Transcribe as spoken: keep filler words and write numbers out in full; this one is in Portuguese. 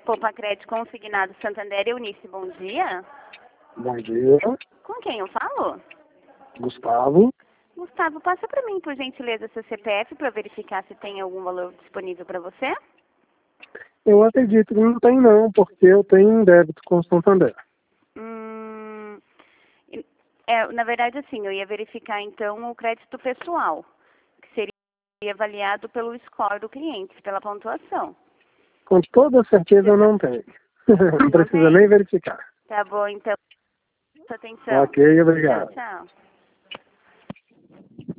Poupa Crédito Consignado Santander Eunice, bom dia. Bom dia, Com quem eu falo? Gustavo. Gustavo, passa para mim, por gentileza, seu C P F para verificar se tem algum valor disponível para você. Eu acredito que não tem não, porque eu tenho um débito com o Santander. Hum, é, na verdade, assim, eu ia verificar, então, o crédito pessoal, que seria avaliado pelo score do cliente, pela pontuação. Com toda certeza eu não tenho. Não precisa nem verificar. Tá bom, então, sua atenção. Ok, obrigado. Tchau, tchau.